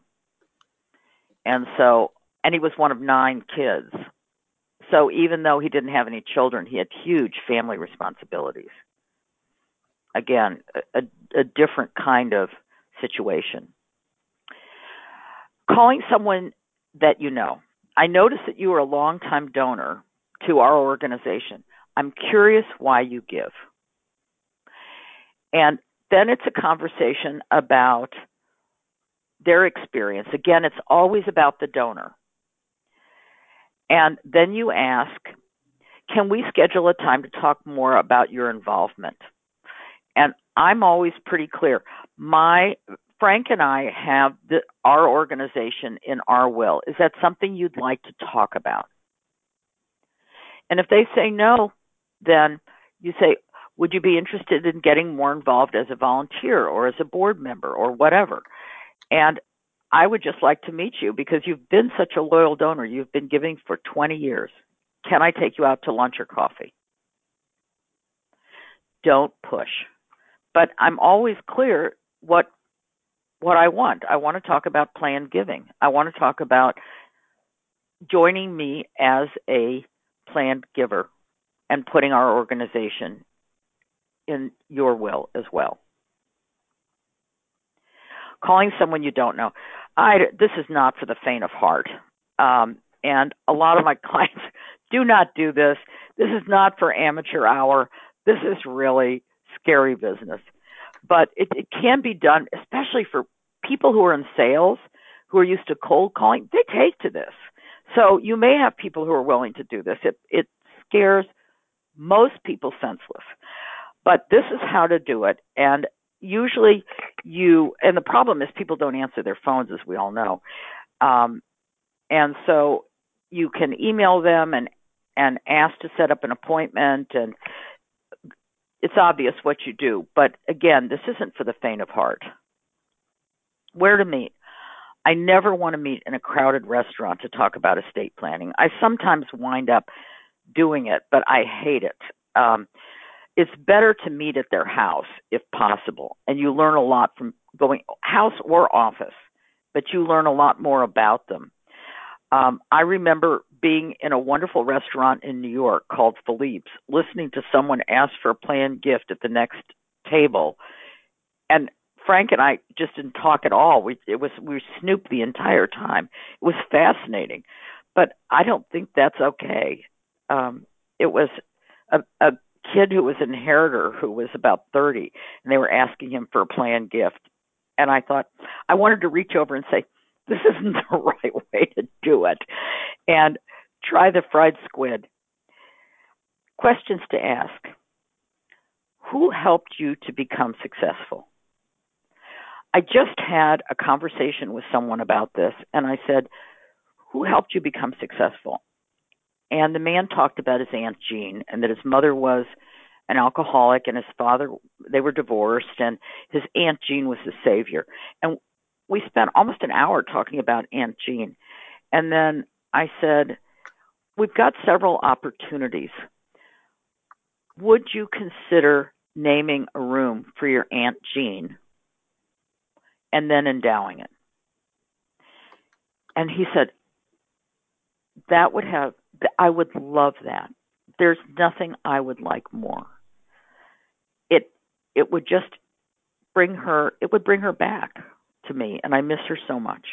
And so, and he was one of nine kids. So even though he didn't have any children, he had huge family responsibilities. Again, a, a different kind of situation. Calling someone that you know. I noticed that you are a longtime donor to our organization. I'm curious why you give. And then it's a conversation about their experience. Again, it's always about the donor. And then you ask, can we schedule a time to talk more about your involvement? And I'm always pretty clear. My Frank and I have the, our organization in our will. Is that something you'd like to talk about? And if they say no, then you say, would you be interested in getting more involved as a volunteer or as a board member or whatever? And I would just like to meet you because you've been such a loyal donor. You've been giving for twenty years. Can I take you out to lunch or coffee? Don't push. But I'm always clear what what I want. I want to talk about planned giving. I want to talk about joining me as a planned giver and putting our organization in your will as well. Calling someone you don't know. I, this is not for the faint of heart. Um, and a lot of my clients do not do this. This is not for amateur hour. This is really scary business. But it, it can be done, especially for people who are in sales, who are used to cold calling. They take to this. So you may have people who are willing to do this. It, it scares most people senseless. But this is how to do it. And usually you, and the problem is people don't answer their phones, as we all know. Um, and so you can email them and, and ask to set up an appointment, and it's obvious what you do. But again, this isn't for the faint of heart. Where to meet? I never want to meet in a crowded restaurant to talk about estate planning. I sometimes wind up doing it, but I hate it. Um, it's better to meet at their house if possible, and you learn a lot from going house or office, but you learn a lot more about them. Um, I remember being in a wonderful restaurant in New York called Philippe's, listening to someone ask for a planned gift at the next table, and Frank and I just didn't talk at all. We it was we snooped the entire time. It was fascinating, but I don't think that's okay. Um, it was a, a kid who was an inheritor who was about thirty, and they were asking him for a planned gift. And I thought, I wanted to reach over and say, this isn't the right way to do it. And try the fried squid. Questions to ask. Who helped you to become successful? I just had a conversation with someone about this, and I said, who helped you become successful? And the man talked about his Aunt Jean, and that his mother was an alcoholic and his father, they were divorced, and his Aunt Jean was the savior. And we spent almost an hour talking about Aunt Jean. And then I said, we've got several opportunities. Would you consider naming a room for your Aunt Jean and then endowing it? And he said, that would have, I would love that. There's nothing I would like more. It it would just bring her, it would bring her back to me, and I miss her so much.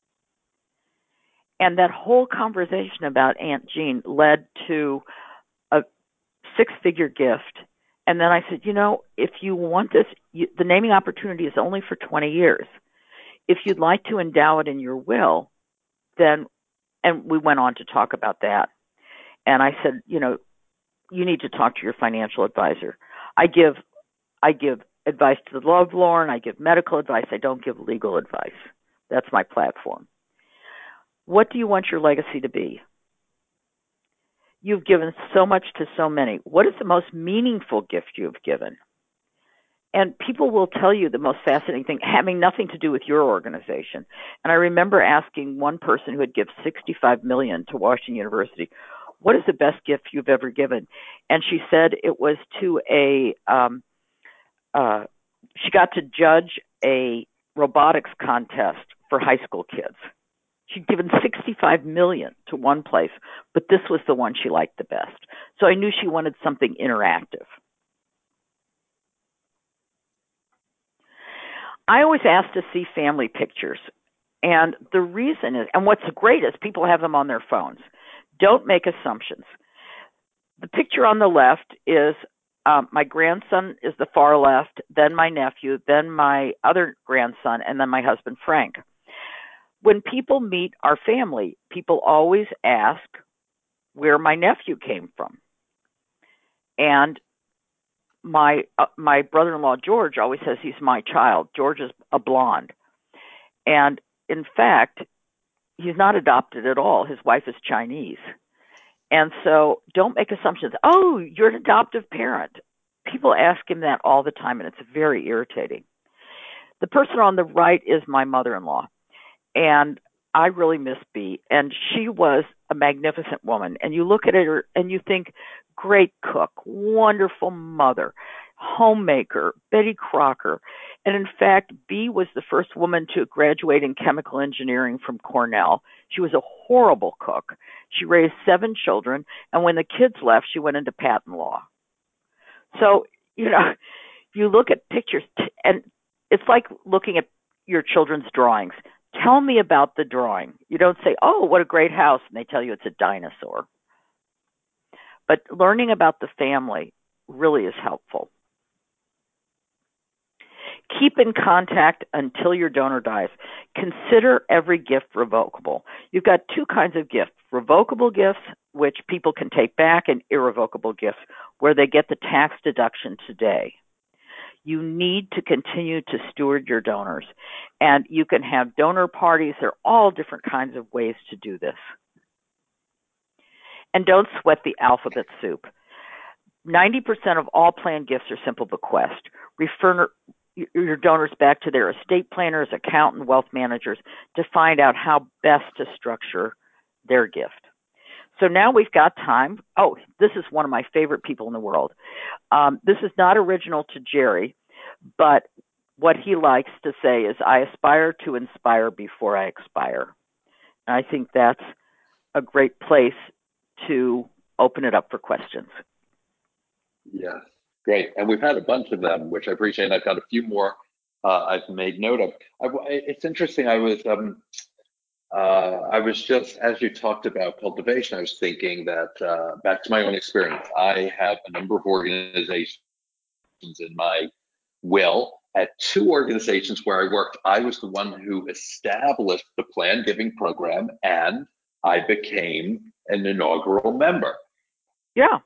And that whole conversation about Aunt Jean led to a six-figure gift. And then I said, you know, if you want this, you, the naming opportunity is only for twenty years. If you'd like to endow it in your will, then, and we went on to talk about that. And I said, you know, you need to talk to your financial advisor. I give, I give advice to the lovelorn. I give medical advice. I don't give legal advice. That's my platform. What do you want your legacy to be? You've given so much to so many. What is the most meaningful gift you've given? And people will tell you the most fascinating thing, having nothing to do with your organization. And I remember asking one person who had given sixty-five million dollars to Washington University, what is the best gift you've ever given? And she said it was to a, um, uh, she got to judge a robotics contest for high school kids. She'd given sixty-five million dollars to one place, but this was the one she liked the best. So I knew she wanted something interactive. I always ask to see family pictures. And the reason is, and what's great is people have them on their phones. Don't make assumptions. The picture on the left is um, my grandson is the far left, then my nephew, then my other grandson, and then my husband, Frank. When people meet our family, people always ask where my nephew came from. And my uh, my brother-in-law, George, always says he's my child. George is a blonde. And in fact, he's not adopted at all. His wife is Chinese. And so don't make assumptions. Oh, you're an adoptive parent. People ask him that all the time, and it's very irritating. The person on the right is my mother-in-law. And I really miss Bea. And she was a magnificent woman. And you look at her and you think, great cook, wonderful mother, homemaker, Betty Crocker. And in fact, Bea was the first woman to graduate in chemical engineering from Cornell. She was a horrible cook. She raised seven children. And when the kids left, she went into patent law. So, you know, you look at pictures, and it's like looking at your children's drawings. Tell me about the drawing. You don't say, oh, what a great house, and they tell you it's a dinosaur. But learning about the family really is helpful. Keep in contact until your donor dies. Consider every gift revocable. You've got two kinds of gifts, revocable gifts, which people can take back, and irrevocable gifts, where they get the tax deduction today. You need to continue to steward your donors. And you can have donor parties. There are all different kinds of ways to do this. And don't sweat the alphabet soup. ninety percent of all planned gifts are simple bequest. Refer your donors back to their estate planners, accountant, wealth managers to find out how best to structure their gift. So now we've got time. Oh, this is one of my favorite people in the world. Um, this is not original to Jerry, but what he likes to say is, I aspire to inspire before I expire. And I think that's a great place to open it up for questions. Yes, great. And we've had a bunch of them, which I appreciate. And I've got a few more uh, I've made note of. I, it's interesting. I was um, Uh, I was just, as you talked about cultivation, I was thinking that uh, back to my own experience, I have a number of organizations in my will. At two organizations where I worked, I was the one who established the Plan Giving program, and I became an inaugural member. Yeah.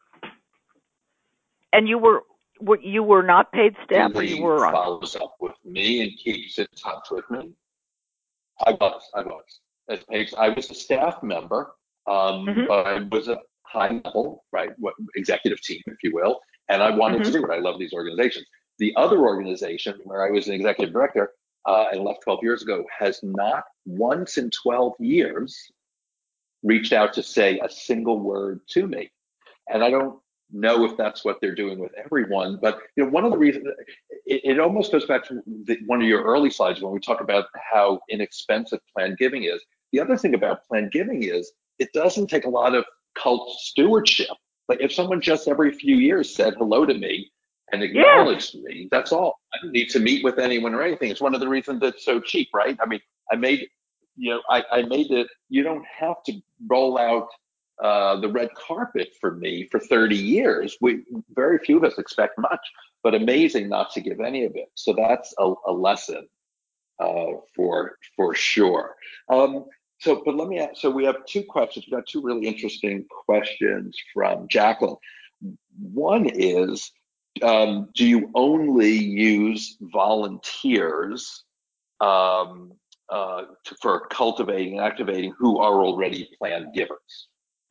And you were, were you were not paid staff, or you Really were on? follows up with me and keeps in touch with me. I was, I was. As Paige, I was a staff member, um, Mhm. but I was a high level, right, what, executive team, if you will, and I wanted to Mhm. do it. I love these organizations. The other organization where I was an executive director uh, and left twelve years ago has not once in twelve years reached out to say a single word to me. And I don't know if that's what they're doing with everyone, but you know, one of the reasons it, it almost goes back to the, one of your early slides when we talk about how inexpensive Plan Giving is. The other thing about Plan Giving is it doesn't take a lot of cult stewardship. Like if someone just every few years said hello to me and Yes. acknowledged me, that's all. I don't need to meet with anyone or anything. It's one of the reasons it's so cheap, right? I mean, I made, you know, I, I made it. You don't have to roll out uh, the red carpet for me for thirty years. We very few of us expect much, but amazing not to give any of it. So that's a, a lesson uh, for for sure. Um, so, but let me ask. So we have two questions. We got two really interesting questions from Jacqueline. One is, um, do you only use volunteers um, uh, to, for cultivating and activating who are already plan givers?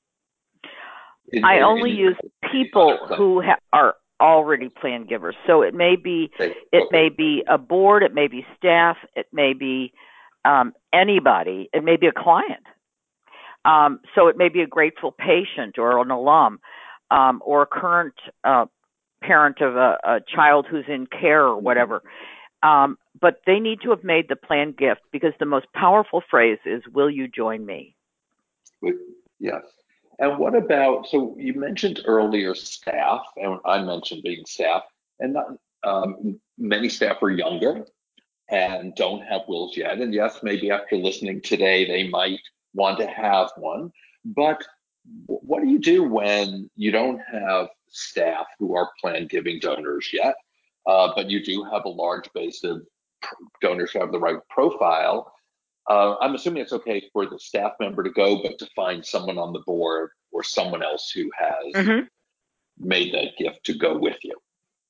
In, I in, only in use people who ha- are already plan givers. So it may be okay, it okay. may be a board, it may be staff, it may be um, anybody, it may be a client. Um, so it may be a grateful patient or an alum, um, or a current uh, parent of a, a child who's in care or whatever. Um, but they need to have made the planned gift, because the most powerful phrase is, "Will you join me?" Yes. And what about, so you mentioned earlier staff, and I mentioned being staff, and not, um, many staff are younger and don't have wills yet. And yes, maybe after listening today, they might want to have one. But what do you do when you don't have staff who are plan giving donors yet, uh, but you do have a large base of donors who have the right profile? Uh, I'm assuming it's okay for the staff member to go, but to find someone on the board or someone else who has Mm-hmm. made that gift to go with you.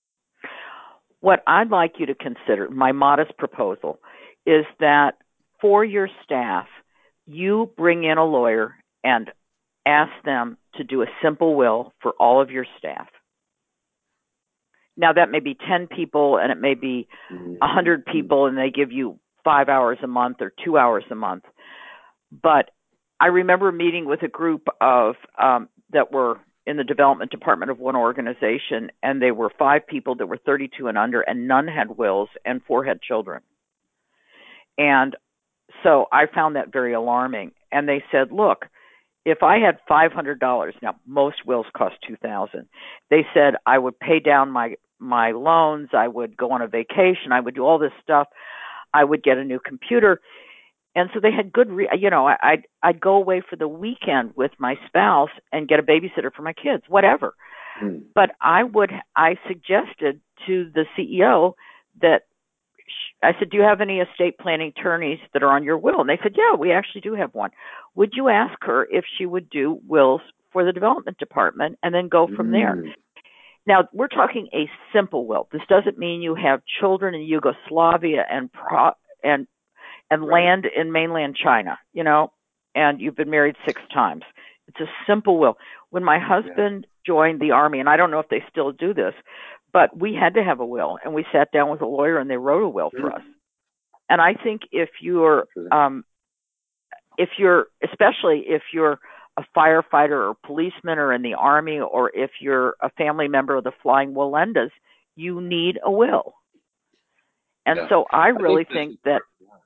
What I'd like you to consider, my modest proposal, is that for your staff, you bring in a lawyer and ask them to do a simple will for all of your staff. Now, that may be ten people and it may be one hundred people, and they give you five hours a month or two hours a month. But I remember meeting with a group of um, that were in the development department of one organization, and they were five people that were thirty-two and under, and none had wills, and four had children. And so I found that very alarming. And they said, look, if I had five hundred dollars, now most wills cost two thousand dollars, they said I would pay down my, my loans, I would go on a vacation, I would do all this stuff, I would get a new computer. And so they had good, re- you know, I, I'd, I'd go away for the weekend with my spouse and get a babysitter for my kids, whatever. Mm. But I would, I suggested to the C E O that, I said, do you have any estate planning attorneys that are on your will? And they said, yeah, we actually do have one. Would you ask her if she would do wills for the development department and then go from there? Mm. Now, we're talking a simple will. This doesn't mean you have children in Yugoslavia and pro, and and Right. land in mainland China, you know, and you've been married six times. It's a simple will. When my husband yeah. joined the Army, and I don't know if they still do this, but we had to have a will, and we sat down with a lawyer and they wrote a will for us. And I think if you're, um, if you're, especially if you're a firefighter or policeman or in the Army, or if you're a family member of the Flying Wallendas, you need a will. And yeah. so I really I think, think that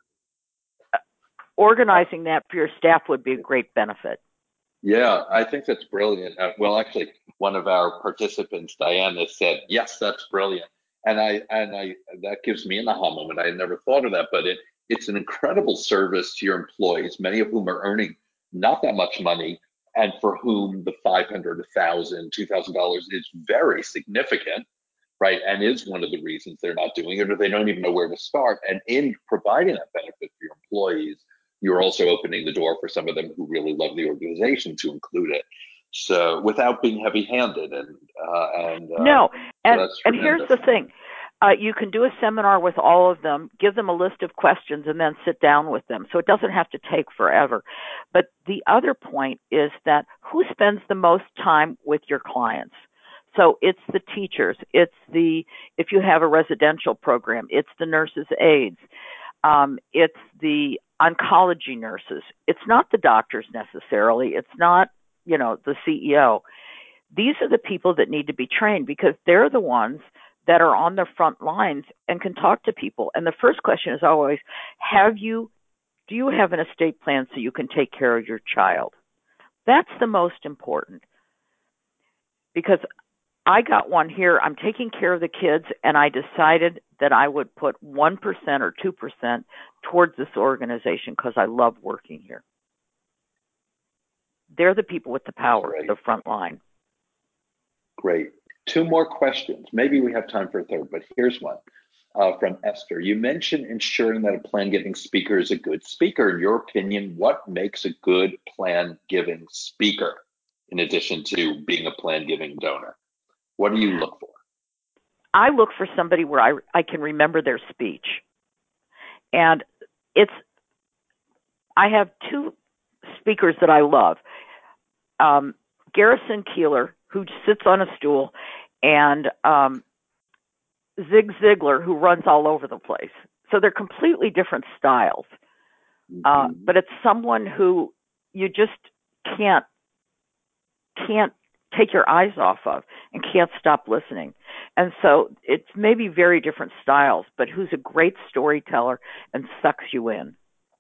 organizing that for your staff would be a great benefit. Yeah, I think that's brilliant. Uh, well, actually, one of our participants, Diana, said, yes, that's brilliant. And I and I that gives me an aha moment. I had never thought of that, but it it's an incredible service to your employees, many of whom are earning not that much money, and for whom the five hundred, a thousand, two thousand dollars is very significant, right? And is one of the reasons they're not doing it, or they don't even know where to start. And in providing that benefit for your employees, you're also opening the door for some of them who really love the organization to include it. So without being heavy-handed, and uh, and uh, No, and so and here's the thing. Uh, you can do a seminar with all of them, give them a list of questions, and then sit down with them. So it doesn't have to take forever. But the other point is that who spends the most time with your clients? So it's the teachers. It's the, if you have a residential program, it's the nurses' aides. Um, it's the oncology nurses. It's not the doctors necessarily. It's not, you know, the C E O. These are the people that need to be trained because they're the ones that are on the front lines and can talk to people. And the first question is always, have you, do you have an estate plan so you can take care of your child? That's the most important, because I got one here. I'm taking care of the kids, and I decided that I would put one percent or two percent towards this organization because I love working here. They're the people with the power, the front line. Great. Two more questions. Maybe we have time for a third, but here's one uh, from Esther. You mentioned ensuring that a plan giving speaker is a good speaker. In your opinion, what makes a good plan giving speaker in addition to being a plan giving donor? What do you look for? I look for somebody where I, I can remember their speech. And it's, I have two speakers that I love. Um, Garrison Keillor, who sits on a stool, and um, Zig Ziglar, who runs all over the place. So they're completely different styles. Mm-hmm. Uh, but it's someone who you just can't can't take your eyes off of and can't stop listening. And so it's maybe very different styles, but who's a great storyteller and sucks you in.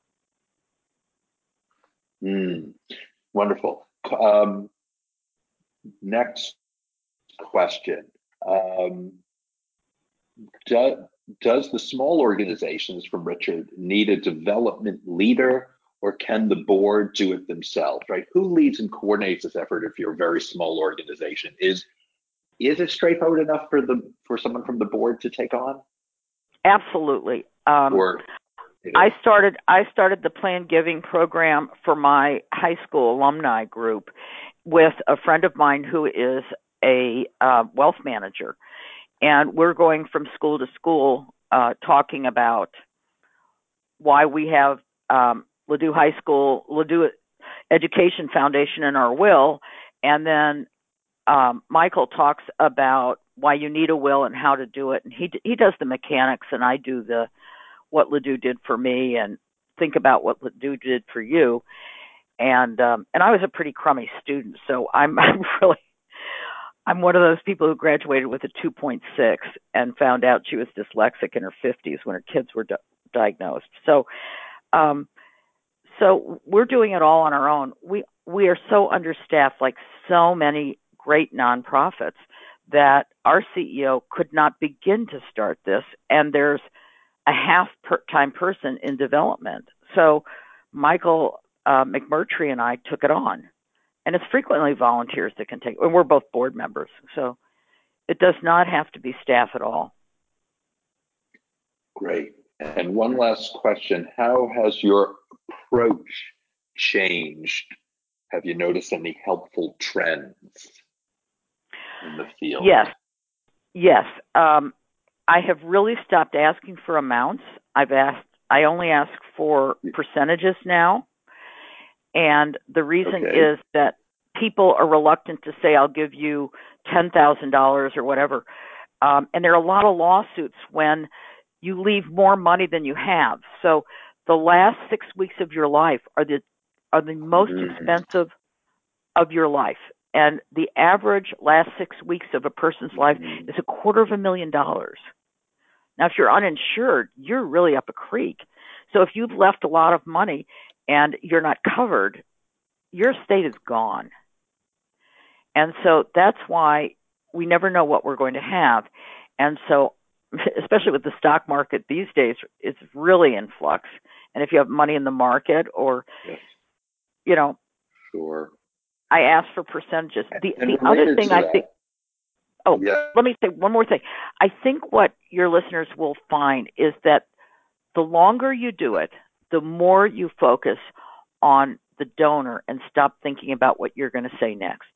Mm, wonderful. Um, next question. Um, do, does the small organizations, from Richard, need a development leader, or can the board do it themselves, right? Who leads and coordinates this effort if you're a very small organization? Is is it straightforward enough for the for someone from the board to take on? Absolutely. Um, or I started I started the Plan Giving program for my high school alumni group with a friend of mine who is a uh, wealth manager. And we're going from school to school uh, talking about why we have um, Ladue High School, Ladue Education Foundation in our will. And then um, Michael talks about why you need a will and how to do it. And he he does the mechanics, and I do the what Ladue did for me and think about what Ladue did for you. And um, and I was a pretty crummy student, so I'm, I'm really I'm one of those people who graduated with a two point six and found out she was dyslexic in her fifties when her kids were di- diagnosed. So, um, so we're doing it all on our own. We we are so understaffed, like so many great nonprofits, that our C E O could not begin to start this, and there's a half-time person in development. So Michael uh, McMurtry and I took it on. And it's frequently volunteers that can take, and we're both board members. So it does not have to be staff at all. Great. And one last question. How has your approach changed? Have you noticed any helpful trends in the field? Yes. Yes. Um, I have really stopped asking for amounts. I've asked, I only ask for percentages now. And the reason okay. is that people are reluctant to say, I'll give you ten thousand dollars or whatever. Um, and there are a lot of lawsuits when you leave more money than you have. So the last six weeks of your life are the are the most mm-hmm. expensive of your life. And the average last six weeks of a person's life mm-hmm. is a quarter of a million dollars. Now, if you're uninsured, you're really up a creek. So if you've left a lot of money and you're not covered, your estate is gone. And so that's why we never know what we're going to have. And so especially with the stock market these days, it's really in flux. And if you have money in the market, or, Yes, you know, sure. I ask for percentages. The And the other related thing to I that, think, oh, yeah, let me say one more thing. I think what your listeners will find is that the longer you do it, the more you focus on the donor and stop thinking about what you're going to say next.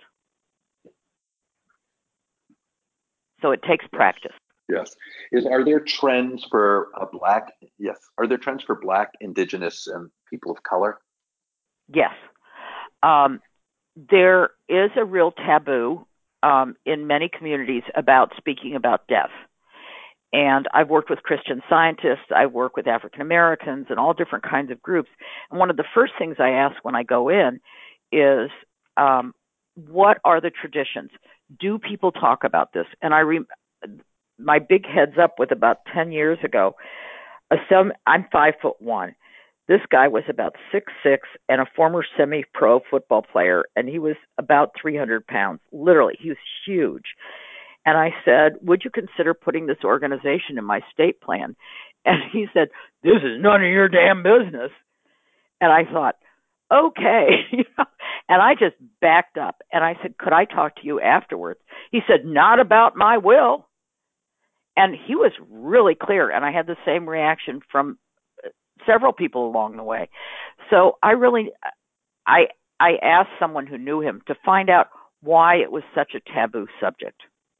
So it takes yes, practice. yes. Is are there trends for a black? Yes, are there trends for Black, Indigenous, and people of color? Yes. Um, there is a real taboo um, in many communities about speaking about death. And I've worked with Christian Scientists, I work with African Americans and all different kinds of groups. And one of the first things I ask when I go in is, um, what are the traditions? Do people talk about this? And I re- my big heads up with about ten years ago, a some, I'm five foot one. This guy was about six six and a former semi-pro football player, and he was about three hundred pounds. Literally, he was huge. And I said, would you consider putting this organization in my state plan? And he said, this is none of your damn business. And I thought, okay. And I just backed up. And I said, could I talk to you afterwards? He said, not about my will. And he was really clear. And I had the same reaction from several people along the way. So I really, I, I asked someone who knew him to find out why it was such a taboo subject.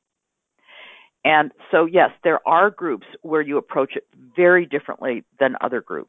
And so, yes, there are groups where you approach it very differently than other groups.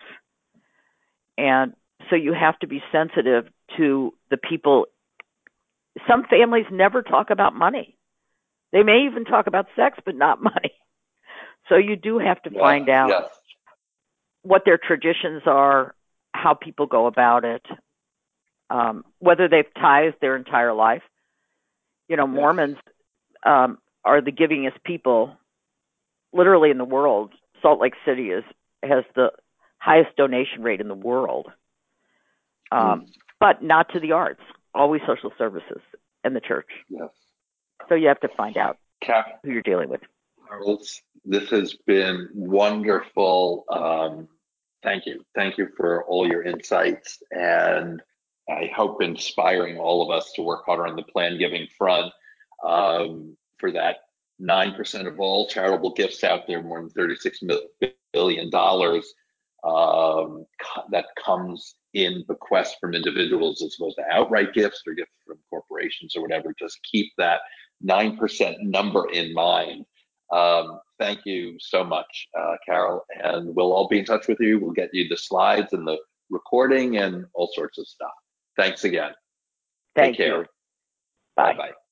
And so you have to be sensitive to the people. Some families never talk about money. They may even talk about sex, but not money. So you do have to Yeah, find out yes, what their traditions are, how people go about it, um, whether they've tithed their entire life. You know, yes. Mormons um, are the givingest people literally in the world. Salt Lake City is has the highest donation rate in the world, um, Mm, but not to the arts, always social services and the church. yes. So you have to find out Cap, who you're dealing with. Charles, this has been wonderful. Um, thank you. Thank you for all your insights, and I hope inspiring all of us to work harder on the plan giving front, um, for that nine percent of all charitable gifts out there, more than thirty-six billion dollars, um, co- that comes in bequests from individuals as opposed to outright gifts or gifts from corporations or whatever. Just keep that nine percent number in mind. Um, thank you so much, uh, Carol, and we'll all be in touch with you. We'll get you the slides and the recording and all sorts of stuff. Thanks again. Take Thank care. you. Bye Bye. bye.